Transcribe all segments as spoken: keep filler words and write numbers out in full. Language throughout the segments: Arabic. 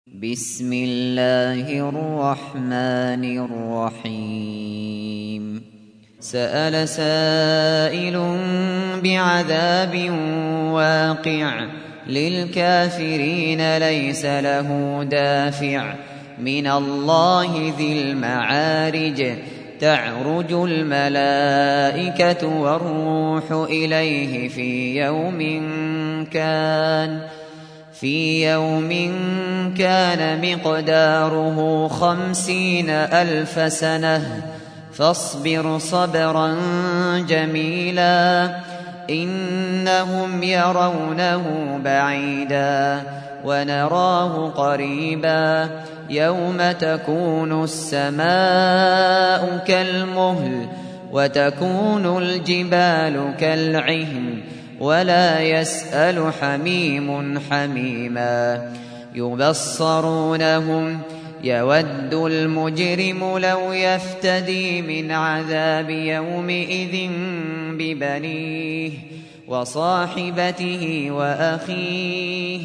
بسم الله الرحمن الرحيم سأل سائل بعذاب واقع للكافرين ليس له دافع من الله ذي المعارج تعرج الملائكة والروح إليه في يوم كان في يوم كان مقداره خمسين ألف سنة فاصبر صبرا جميلا إنهم يرونه بعيدا ونراه قريبا يوم تكون السماء كالمهل وتكون الجبال كالعهن ولا يسأل حميم حميما يبصرونهم يود المجرم لو يفتدي من عذاب يومئذ ببنيه وصاحبته وأخيه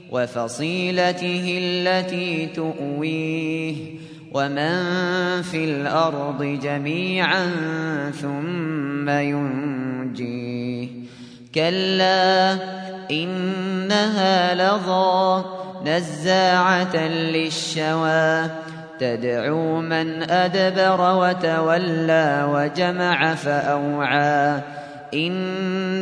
وفصيلته التي تؤويه ومن في الأرض جميعا ثم ينجيه كلا إنها لظى نزاعة للشوى تدعو من أدبر وتولى وجمع فأوعى إن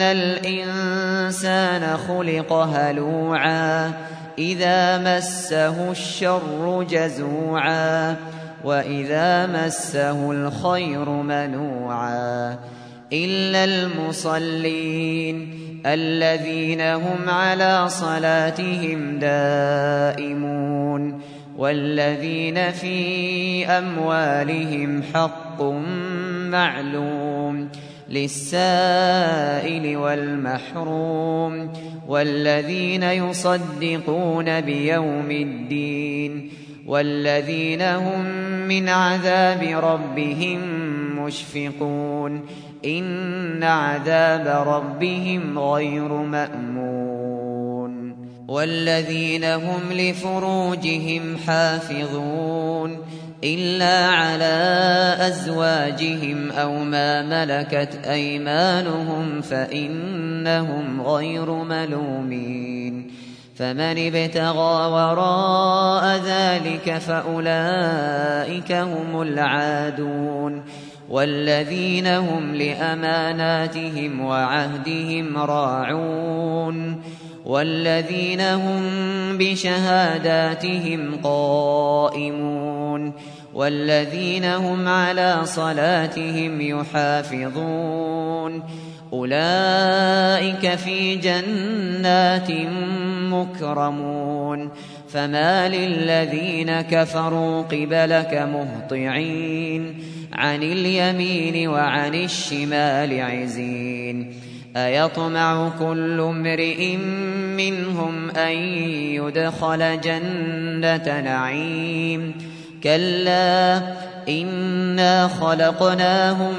الإنسان خلق هلوعا إذا مسه الشر جزوعا وإذا مسه الخير منوعا إلا المصلين الذين هم على صلاتهم دائمون والذين في أموالهم حق معلوم للسائل والمحروم والذين يصدقون بيوم الدين والذين هم من عذاب ربهم مشفقون إن عذاب ربهم غير مأمون والذين هم لفروجهم حافظون إلا على أزواجهم أو ما ملكت أيمانهم فإنهم غير ملومين فمن ابتغى وراء ذلك فأولئك هم العادون والذين هم لأماناتهم وعهدهم راعون والذين هم بشهاداتهم قائمون والذين هم على صلاتهم يحافظون أولئك في جنات مكرمون فما للذين كفروا قبلك مهطعين عن اليمين وعن الشمال عزين أيطمع كل امرئ منهم أن يدخل جنة نعيم كلا إنا خلقناهم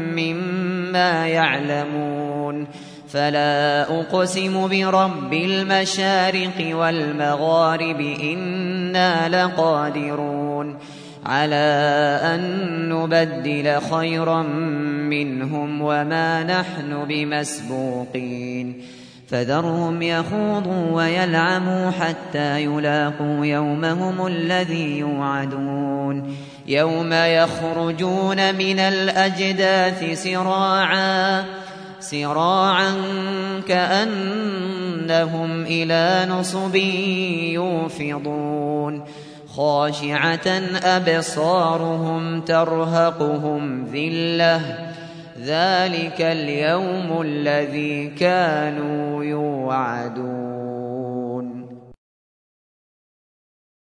مما يعلمون فلا أقسم برب المشارق والمغارب إنا لقادرون على أن نبدل خيرا منهم وما نحن بمسبوقين فذرهم يخوضوا ويلعبوا حتى يلاقوا يومهم الذي يوعدون يوم يخرجون من الأجداث سراعا سراعا كأنهم إلى نصب يوفضون خاشعة أبصارهم ترهقهم ذلة ذلك اليوم الذي كانوا يوعدون.